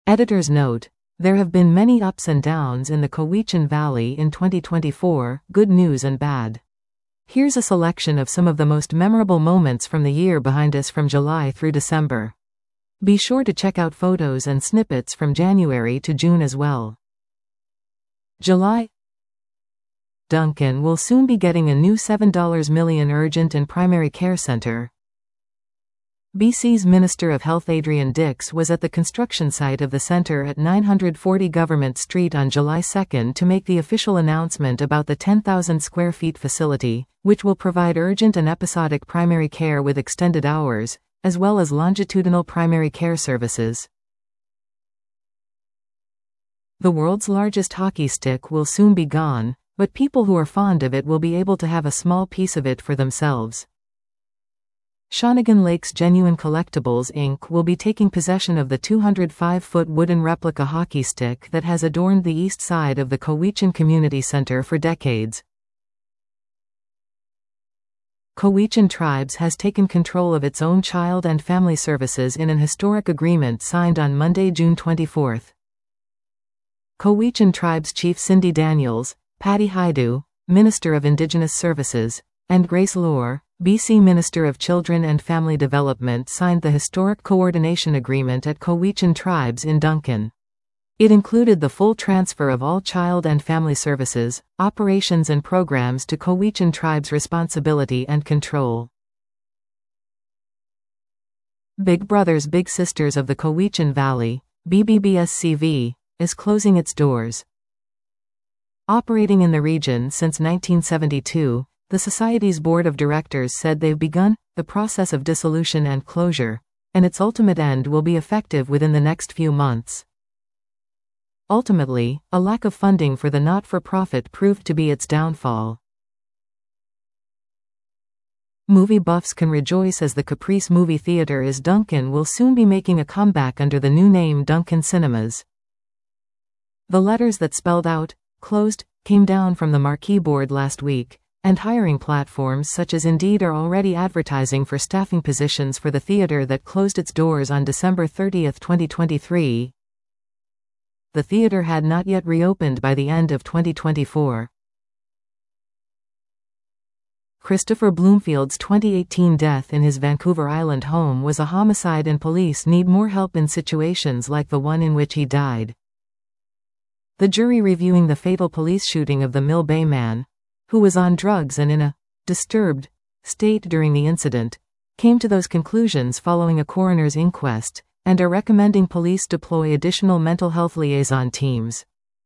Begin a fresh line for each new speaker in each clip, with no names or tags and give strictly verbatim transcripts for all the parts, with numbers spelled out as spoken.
Editor's note: there have been many ups and downs in the Cowichan Valley in twenty twenty-four, good news and bad. Here's a selection of some of the most memorable moments from the year behind us from July through December. Be sure to check out photos and snippets from January to June as well. July. Duncan will soon be getting a new seven million dollars urgent and primary care center. B C's Minister of Health Adrian Dix was at the construction site of the center at nine forty Government Street on July second to make the official announcement about the ten thousand square feet facility, which will provide urgent and episodic primary care with extended hours, as well as longitudinal primary care services. The world's largest hockey stick will soon be gone, but people who are fond of it will be able to have a small piece of it for themselves. Shawnigan Lakes Genuine Collectibles Incorporated will be taking possession of the two hundred five foot wooden replica hockey stick that has adorned the east side of the Cowichan Community Center for decades. Cowichan Tribes has taken control of its own child and family services in an historic agreement signed on Monday, June twenty-fourth. Cowichan Tribes Chief Cindy Daniels, Patty Haidu, Minister of Indigenous Services, and Grace Lohr, B C Minister of Children and Family Development, signed the historic coordination agreement at Cowichan Tribes in Duncan. It included the full transfer of all child and family services, operations and programs to Cowichan Tribes' responsibility and control. Big Brothers Big Sisters of the Cowichan Valley, B B B S C V, is closing its doors. Operating in the region since nineteen seventy-two, the Society's Board of Directors said they've begun the process of dissolution and closure, and its ultimate end will be effective within the next few months. Ultimately, a lack of funding for the not-for-profit proved to be its downfall. Movie buffs can rejoice as the Caprice Movie Theatre in Duncan will soon be making a comeback under the new name Duncan Cinemas. The letters that spelled out "closed" came down from the marquee board last week, and hiring platforms such as Indeed are already advertising for staffing positions for the theater that closed its doors on December thirtieth, twenty twenty-three. The theater had not yet reopened by the end of twenty twenty-four. Christopher Bloomfield's twenty eighteen death in his Vancouver Island home was a homicide, and police need more help in situations like the one in which he died. The jury reviewing the fatal police shooting of the Mill Bay man, who was on drugs and in a disturbed state during the incident, came to those conclusions following a coroner's inquest, and are recommending police deploy additional mental health liaison teams.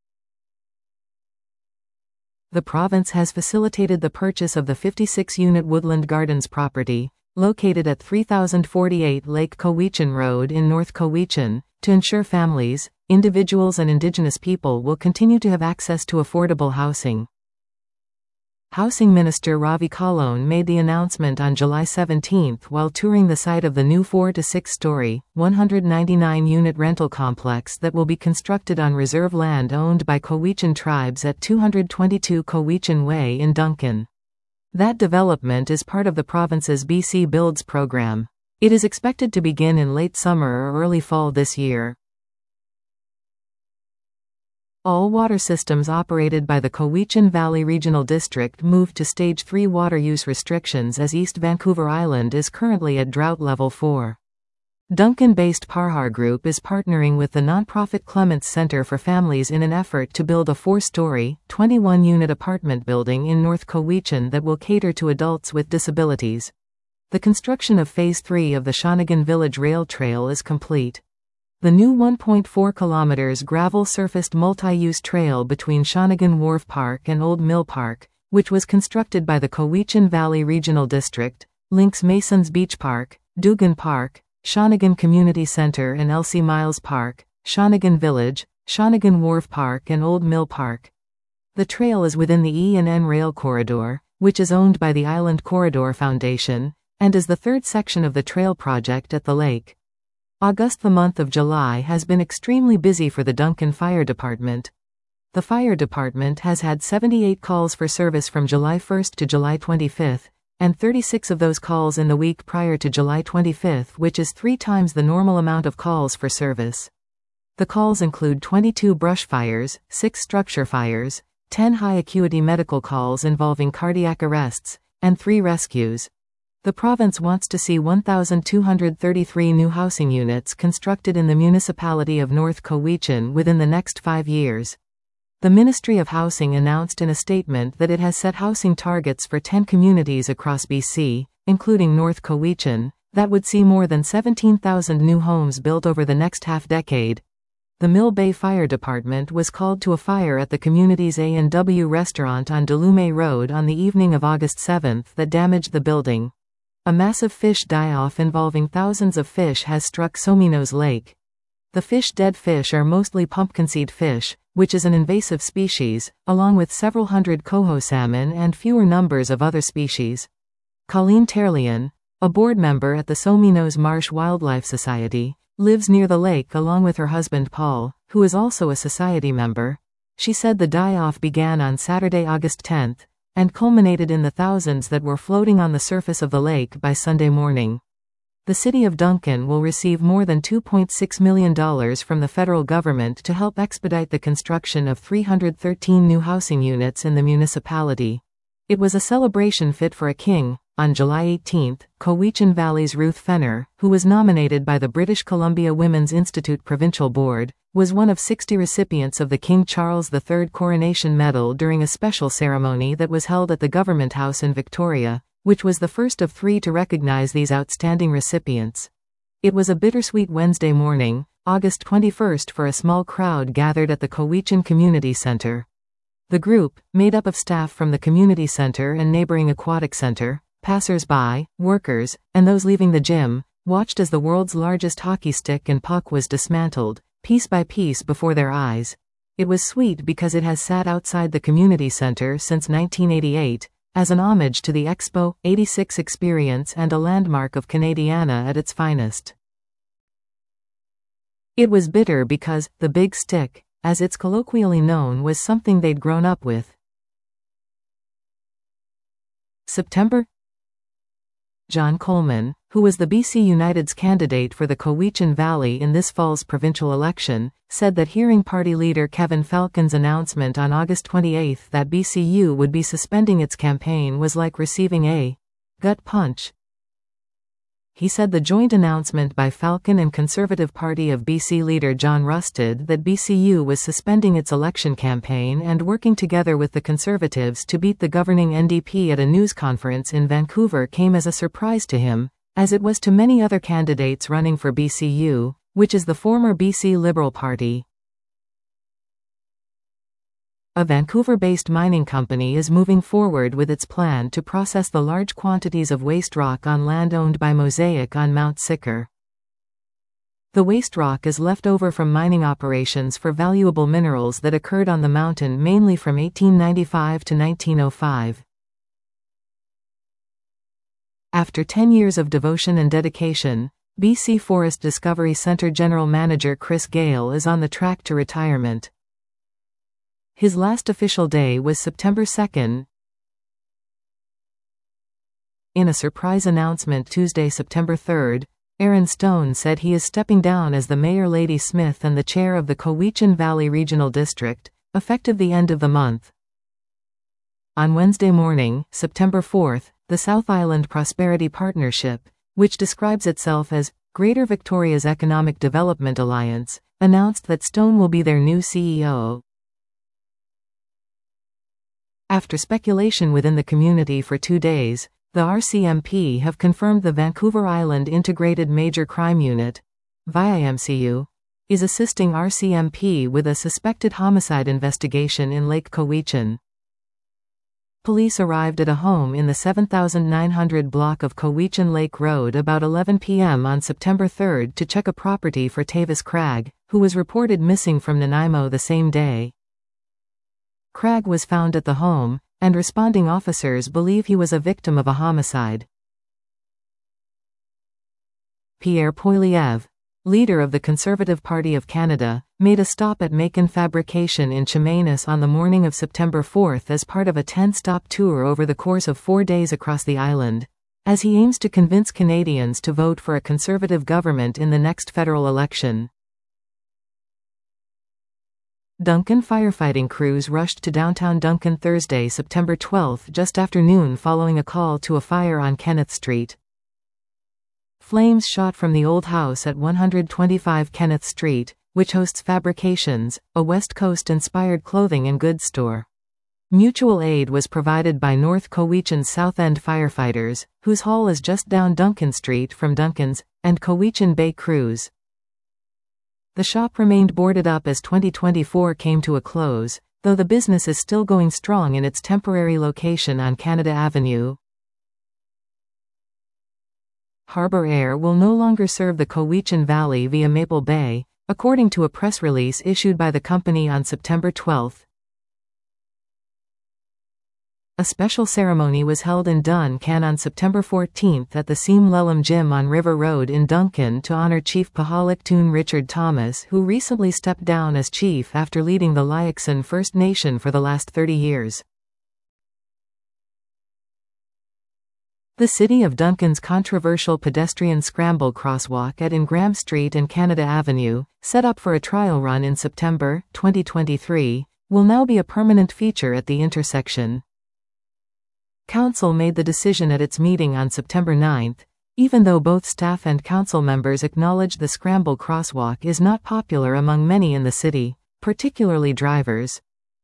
The province has facilitated the purchase of the fifty-six unit Woodland Gardens property, located at three thousand forty-eight Lake Cowichan Road in North Cowichan, to ensure families, individuals and Indigenous people will continue to have access to affordable housing. Housing Minister Ravi Kahlon made the announcement on July seventeenth while touring the site of the new four to six story, one hundred ninety-nine unit rental complex that will be constructed on reserve land owned by Cowichan Tribes at two twenty-two Cowichan Way in Duncan. That development is part of the province's B C Builds program. It is expected to begin in late summer or early fall this year. All water systems operated by the Cowichan Valley Regional District moved to Stage three water use restrictions as East Vancouver Island is currently at drought level four. Duncan-based Parhar Group is partnering with the nonprofit Clements Center for Families in an effort to build a four-story, twenty-one unit apartment building in North Cowichan that will cater to adults with disabilities. The construction of Phase three of the Shawnigan Village Rail Trail is complete. The new one point four kilometers gravel-surfaced multi-use trail between Shawnigan Wharf Park and Old Mill Park, which was constructed by the Cowichan Valley Regional District, links Masons Beach Park, Dugan Park, Shawnigan Community Center and Elsie Miles Park, Shawnigan Village, Shawnigan Wharf Park and Old Mill Park. The trail is within the E and N Rail Corridor, which is owned by the Island Corridor Foundation, and is the third section of the trail project at the lake. August, the month of July, has been extremely busy for the Duncan Fire Department. The fire department has had seventy-eight calls for service from July first to July twenty-fifth, and thirty-six of those calls in the week prior to July twenty-fifth, which is three times the normal amount of calls for service. The calls include twenty-two brush fires, six structure fires, ten high-acuity medical calls involving cardiac arrests, and three rescues. The province wants to see one thousand two hundred thirty-three new housing units constructed in the municipality of North Cowichan within the next five years. The Ministry of Housing announced in a statement that it has set housing targets for ten communities across B C, including North Cowichan, that would see more than seventeen thousand new homes built over the next half-decade. The Mill Bay Fire Department was called to a fire at the community's A and W restaurant on Delume Road on the evening of August seventh that damaged the building. A massive fish die-off involving thousands of fish has struck Sominos Lake. The fish dead fish are mostly pumpkinseed fish, which is an invasive species, along with several hundred coho salmon and fewer numbers of other species. Colleen Terlian, a board member at the Sominos Marsh Wildlife Society, lives near the lake along with her husband Paul, who is also a society member. She said the die-off began on Saturday, August tenth, and culminated in the thousands that were floating on the surface of the lake by Sunday morning. The city of Duncan will receive more than two point six million dollars from the federal government to help expedite the construction of three hundred thirteen new housing units in the municipality. It was a celebration fit for a king. On July eighteenth, Cowichan Valley's Ruth Fenner, who was nominated by the British Columbia Women's Institute Provincial Board, was one of sixty recipients of the King Charles the third Coronation Medal during a special ceremony that was held at the Government House in Victoria, which was the first of three to recognize these outstanding recipients. It was a bittersweet Wednesday morning, August twenty-first, for a small crowd gathered at the Cowichan Community Center. The group, made up of staff from the community center and neighboring aquatic center, passers-by, workers, and those leaving the gym, watched as the world's largest hockey stick and puck was dismantled, piece by piece before their eyes. It was sweet because it has sat outside the community center since nineteen eighty-eight, as an homage to the Expo eighty-six experience and a landmark of Canadiana at its finest. It was bitter because the big stick, as it's colloquially known, was something they'd grown up with. September. John Coleman, who was the B C United's candidate for the Cowichan Valley in this fall's provincial election, said that hearing party leader Kevin Falcon's announcement on August twenty-eighth that B C U would be suspending its campaign was like receiving a gut punch. He said the joint announcement by Falcon and Conservative Party of B C leader John Rustad that B C U was suspending its election campaign and working together with the Conservatives to beat the governing N D P at a news conference in Vancouver came as a surprise to him, as it was to many other candidates running for B C U, which is the former B C Liberal Party. A Vancouver-based mining company is moving forward with its plan to process the large quantities of waste rock on land owned by Mosaic on Mount Sicker. The waste rock is left over from mining operations for valuable minerals that occurred on the mountain mainly from eighteen ninety-five to nineteen oh five. After ten years of devotion and dedication, B C Forest Discovery Centre General Manager Chris Gale is on the track to retirement. His last official day was September second. In a surprise announcement Tuesday, September third, Aaron Stone said he is stepping down as the mayor, Lady Smith, and the chair of the Cowichan Valley Regional District, effective the end of the month. On Wednesday morning, September fourth, the South Island Prosperity Partnership, which describes itself as Greater Victoria's Economic Development Alliance, announced that Stone will be their new C E O. After speculation within the community for two days, the R C M P have confirmed the Vancouver Island Integrated Major Crime Unit, V I M C U, is assisting R C M P with a suspected homicide investigation in Lake Cowichan. Police arrived at a home in the seven thousand nine hundred block of Cowichan Lake Road about eleven p m on September third to check a property for Tavis Cragg, who was reported missing from Nanaimo the same day. Cragg was found at the home, and responding officers believe he was a victim of a homicide. Pierre Poilievre, leader of the Conservative Party of Canada, made a stop at Macon Fabrication in Chemainus on the morning of September fourth as part of a ten-stop tour over the course of four days across the island, as he aims to convince Canadians to vote for a Conservative government in the next federal election. Duncan firefighting crews rushed to downtown Duncan Thursday, September twelfth, just after noon following a call to a fire on Kenneth Street. Flames shot from the old house at one twenty-five Kenneth Street, which hosts Fabrications, a West Coast-inspired clothing and goods store. Mutual aid was provided by North Cowichan's South End firefighters, whose hall is just down Duncan Street from Duncan's, and Cowichan Bay Crews. The shop remained boarded up as twenty twenty-four came to a close, though the business is still going strong in its temporary location on Canada Avenue. Harbour Air will no longer serve the Cowichan Valley via Maple Bay, according to a press release issued by the company on September twelfth. A special ceremony was held in Duncan on September fourteenth at the Seam Lelum Gym on River Road in Duncan to honor Chief Pahaliktoon Richard Thomas, who recently stepped down as chief after leading the Liaxon First Nation for the last thirty years. The City of Duncan's controversial pedestrian scramble crosswalk at Ingram Street and Canada Avenue, set up for a trial run in September twenty twenty-three, will now be a permanent feature at the intersection. Council made the decision at its meeting on September ninth, even though both staff and council members acknowledged the scramble crosswalk is not popular among many in the city, particularly drivers.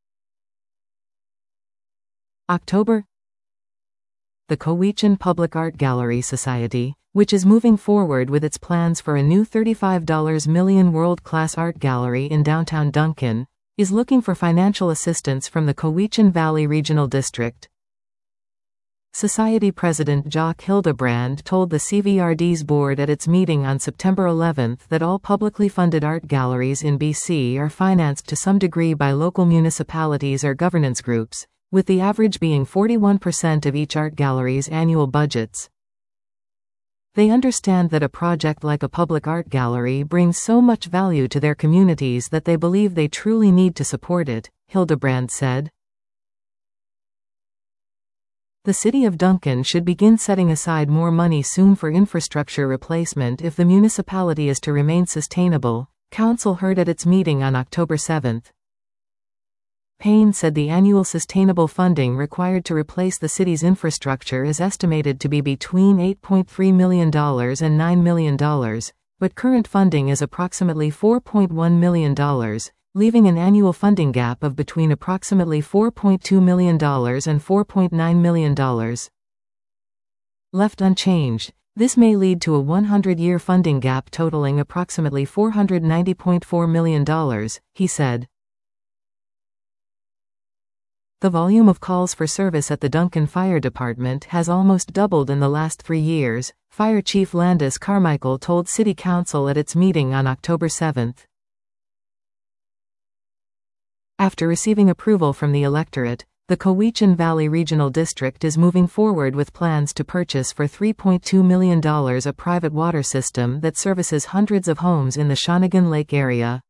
October. The Cowichan Public Art Gallery Society, which is moving forward with its plans for a new thirty-five million dollars world-class art gallery in downtown Duncan, is looking for financial assistance from the Cowichan Valley Regional District. Society President Jock Hildebrand told the C V R D's board at its meeting on September eleventh that all publicly funded art galleries in B C are financed to some degree by local municipalities or governance groups, with the average being forty-one percent of each art gallery's annual budgets. They understand that a project like a public art gallery brings so much value to their communities that they believe they truly need to support it, Hildebrand said. The City of Duncan should begin setting aside more money soon for infrastructure replacement if the municipality is to remain sustainable, Council heard at its meeting on October seventh. Payne said the annual sustainable funding required to replace the city's infrastructure is estimated to be between eight point three million dollars and nine million dollars, but current funding is approximately four point one million dollars, leaving an annual funding gap of between approximately four point two million dollars and four point nine million dollars. Left unchanged, this may lead to a one hundred year funding gap totaling approximately four hundred ninety point four million dollars, he said. The volume of calls for service at the Duncan Fire Department has almost doubled in the last three years, Fire Chief Landis Carmichael told City Council at its meeting on October seventh. After receiving approval from the electorate, the Cowichan Valley Regional District is moving forward with plans to purchase for three point two million dollars a private water system that services hundreds of homes in the Shawnigan Lake area.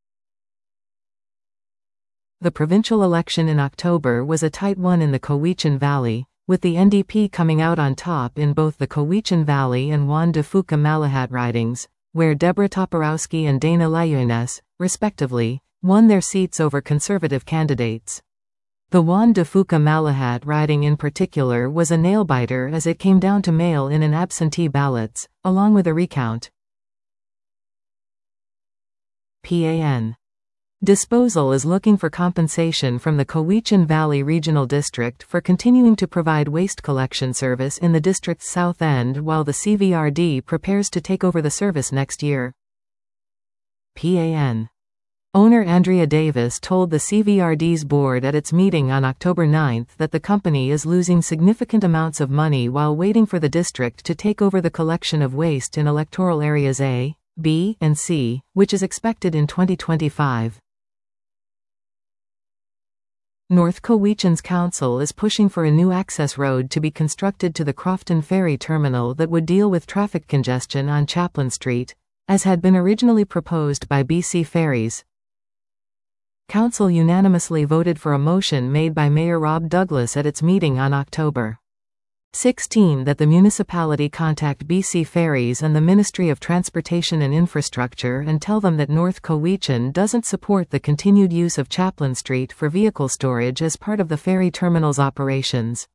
The provincial election in October was a tight one in the Cowichan Valley, with the N D P coming out on top in both the Cowichan Valley and Juan de Fuca Malahat ridings, where Deborah Toporowski and Dana Layunes, respectively, won their seats over Conservative candidates. The Juan de Fuca Malahat riding in particular was a nail-biter as it came down to mail-in and absentee ballots, along with a recount. P A N Disposal is looking for compensation from the Cowichan Valley Regional District for continuing to provide waste collection service in the district's south end while the C V R D prepares to take over the service next year. P A N Owner Andrea Davis told the C V R D's board at its meeting on October ninth that the company is losing significant amounts of money while waiting for the district to take over the collection of waste in electoral areas A, B, and C, which is expected in twenty twenty-five. North Cowichan's council is pushing for a new access road to be constructed to the Crofton Ferry Terminal that would deal with traffic congestion on Chaplin Street, as had been originally proposed by B C Ferries. Council unanimously voted for a motion made by Mayor Rob Douglas at its meeting on October sixteen That the municipality contact B C Ferries and the Ministry of Transportation and Infrastructure and tell them that North Cowichan doesn't support the continued use of Chaplin Street for vehicle storage as part of the ferry terminal's operations.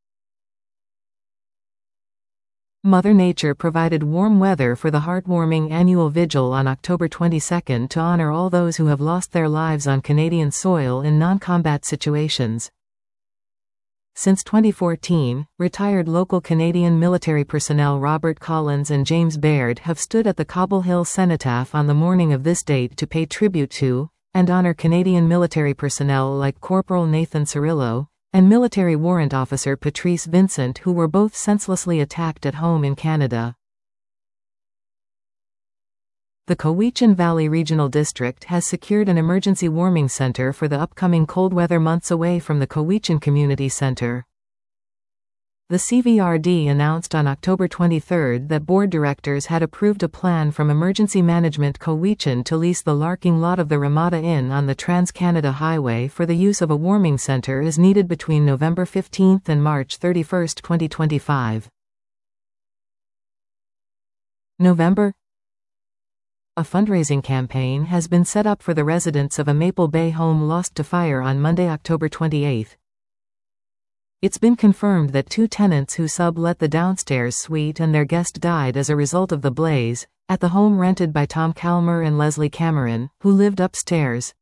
Mother Nature provided warm weather for the heartwarming annual vigil on October twenty-second to honor all those who have lost their lives on Canadian soil in non-combat situations. Since twenty fourteen, retired local Canadian military personnel Robert Collins and James Baird have stood at the Cobble Hill Cenotaph on the morning of this date to pay tribute to, and honor Canadian military personnel like Corporal Nathan Cirillo and military warrant officer Patrice Vincent, who were both senselessly attacked at home in Canada. The Cowichan Valley Regional District has secured an emergency warming center for the upcoming cold weather months away from the Cowichan Community Center. The C V R D announced on October twenty-third that board directors had approved a plan from Emergency Management Cowichan to lease the Larking lot of the Ramada Inn on the Trans-Canada Highway for the use of a warming center as needed between November fifteenth and March thirty-first, twenty twenty-five. November. A fundraising campaign has been set up for the residents of a Maple Bay home lost to fire on Monday, October twenty-eighth. It's been confirmed that two tenants who sublet the downstairs suite and their guest died as a result of the blaze, at the home rented by Tom Calmer and Leslie Cameron, who lived upstairs.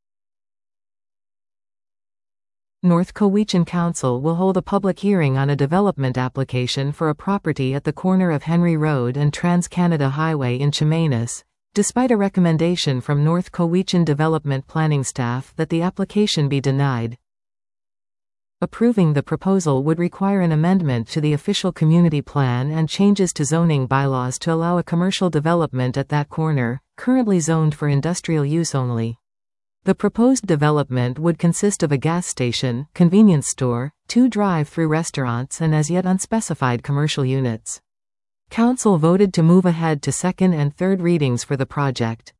North Cowichan Council will hold a public hearing on a development application for a property at the corner of Henry Road and Trans-Canada Highway in Chemainus, despite a recommendation from North Cowichan Development Planning staff that the application be denied. Approving the proposal would require an amendment to the official community plan and changes to zoning bylaws to allow a commercial development at that corner, currently zoned for industrial use only. The proposed development would consist of a gas station, convenience store, two drive-through restaurants and as yet unspecified commercial units. Council voted to move ahead to second and third readings for the project.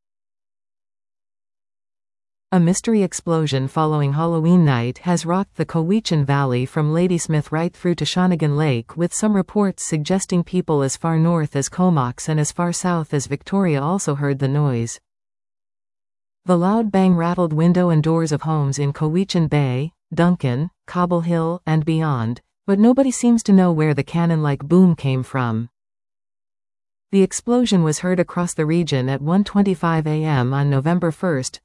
A mystery explosion following Halloween night has rocked the Cowichan Valley from Ladysmith right through to Shawnigan Lake, with some reports suggesting people as far north as Comox and as far south as Victoria also heard the noise. The loud bang rattled window and doors of homes in Cowichan Bay, Duncan, Cobble Hill, and beyond, but nobody seems to know where the cannon-like boom came from. The explosion was heard across the region at one twenty-five a m on November first.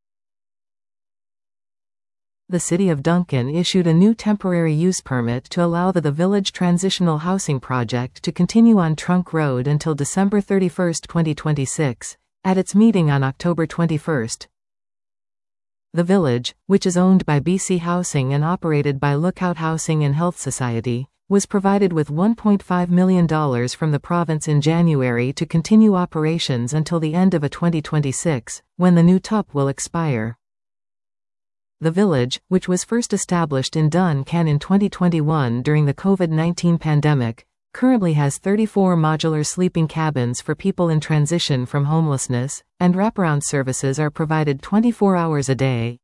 The City of Duncan issued a new temporary use permit to allow the, the Village Transitional Housing Project to continue on Trunk Road until December thirty-first, twenty twenty-six, at its meeting on October twenty-first. The Village, which is owned by B C Housing and operated by Lookout Housing and Health Society, was provided with one point five million dollars from the province in January to continue operations until the end of a twenty twenty-six, when the new T U P will expire. The Village, which was first established in Duncan in twenty twenty-one during the COVID nineteen pandemic, currently has thirty-four modular sleeping cabins for people in transition from homelessness, and wraparound services are provided twenty-four hours a day.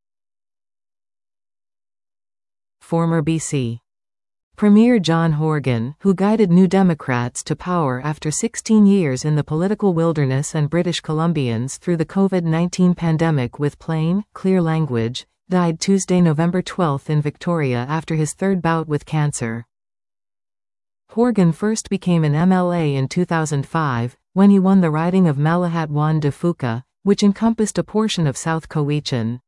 Former B C Premier John Horgan, who guided New Democrats to power after sixteen years in the political wilderness and British Columbians through the COVID nineteen pandemic with plain, clear language, died Tuesday, November twelfth in Victoria after his third bout with cancer. Horgan first became an M L A in two thousand five, when he won the riding of Malahat-Juan de Fuca, which encompassed a portion of South Cowichan.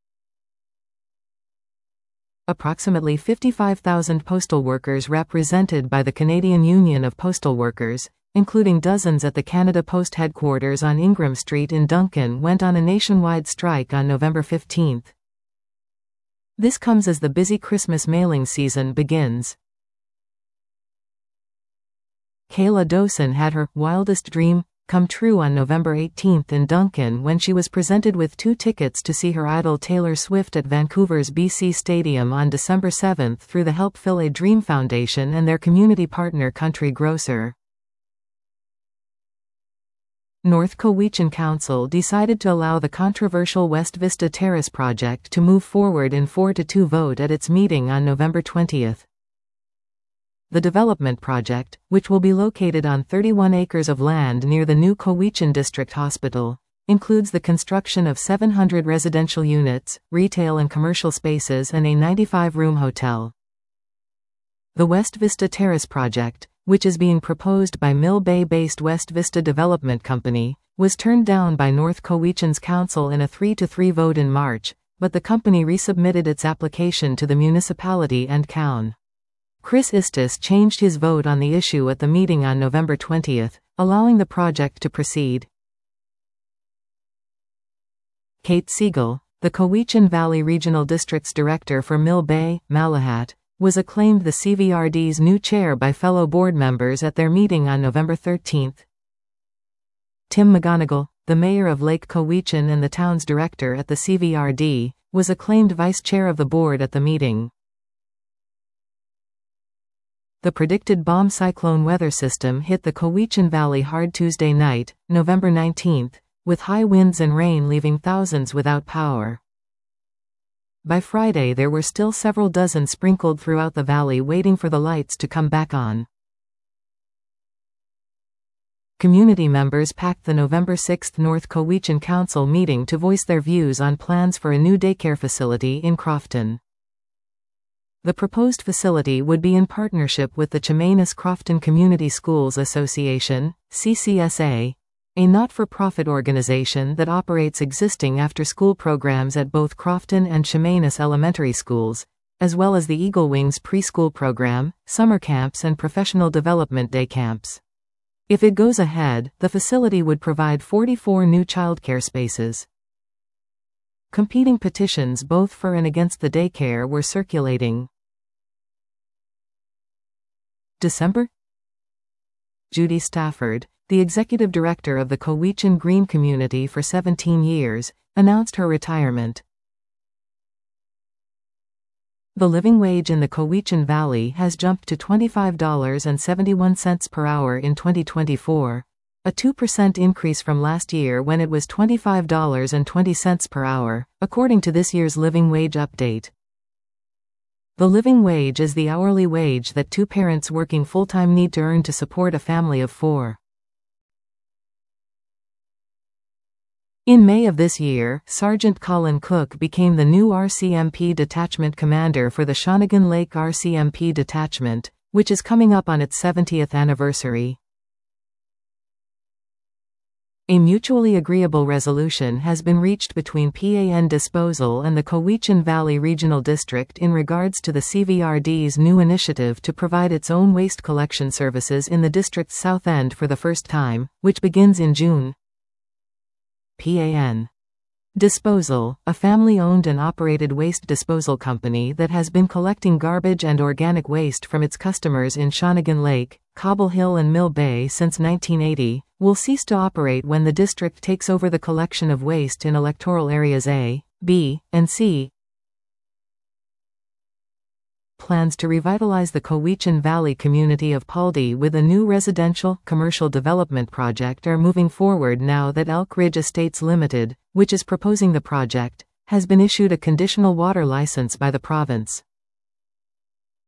Approximately fifty-five thousand postal workers represented by the Canadian Union of Postal Workers, including dozens at the Canada Post headquarters on Ingram Street in Duncan, went on a nationwide strike on November fifteenth. This comes as the busy Christmas mailing season begins. Kayla Dawson had her wildest dream come true on November eighteenth in Duncan when she was presented with two tickets to see her idol Taylor Swift at Vancouver's B C Stadium on December seventh through the Help Fill a Dream Foundation and their community partner Country Grocer. North Cowichan Council decided to allow the controversial West Vista Terrace project to move forward in four to two vote at its meeting on November twentieth. The development project, which will be located on thirty-one acres of land near the new Cowichan District Hospital, includes the construction of seven hundred residential units, retail and commercial spaces and a ninety-five room hotel. The West Vista Terrace project, which is being proposed by Mill Bay-based West Vista Development Company, was turned down by North Cowichan's council in a three to three vote in March, but the company resubmitted its application to the municipality and Coun. Chris Istis changed his vote on the issue at the meeting on November twentieth, allowing the project to proceed. Kate Siegel, the Cowichan Valley Regional District's director for Mill Bay, Malahat, was acclaimed the C V R D's new chair by fellow board members at their meeting on November thirteenth. Tim McGonigal, the mayor of Lake Cowichan and the town's director at the C V R D, was acclaimed vice chair of the board at the meeting. The predicted bomb cyclone weather system hit the Cowichan Valley hard Tuesday night, November nineteenth, with high winds and rain leaving thousands without power. By Friday there were still several dozen sprinkled throughout the valley waiting for the lights to come back on. Community members packed the November sixth North Cowichan Council meeting to voice their views on plans for a new daycare facility in Crofton. The proposed facility would be in partnership with the Chemainus Crofton Community Schools Association, C C S A, a not-for-profit organization that operates existing after-school programs at both Crofton and Chemainus elementary schools, as well as the Eagle Wings preschool program, summer camps and professional development day camps. If it goes ahead, the facility would provide forty-four new childcare spaces. Competing petitions both for and against the daycare were circulating. December. Judy Stafford, the executive director of the Cowichan Green Community for seventeen years, announced her retirement. The living wage in the Cowichan Valley has jumped to twenty-five dollars and seventy-one cents per hour in twenty twenty-four, a two percent increase from last year when it was twenty-five dollars and twenty cents per hour, according to this year's living wage update. The living wage is the hourly wage that two parents working full-time need to earn to support a family of four. In May of this year, Sergeant Colin Cook became the new R C M P detachment commander for the Shawnigan Lake R C M P detachment, which is coming up on its seventieth anniversary. A mutually agreeable resolution has been reached between P A N Disposal and the Cowichan Valley Regional District in regards to the C V R D's new initiative to provide its own waste collection services in the district's south end for the first time, which begins in June. P A N Disposal, a family-owned and operated waste disposal company that has been collecting garbage and organic waste from its customers in Shawnigan Lake, Cobble Hill and Mill Bay since nineteen eighty, will cease to operate when the district takes over the collection of waste in electoral areas A, B, and C. Plans to revitalize the Cowichan Valley community of Paldy with a new residential, commercial development project are moving forward now that Elk Ridge Estates Limited, which is proposing the project, has been issued a conditional water license by the province.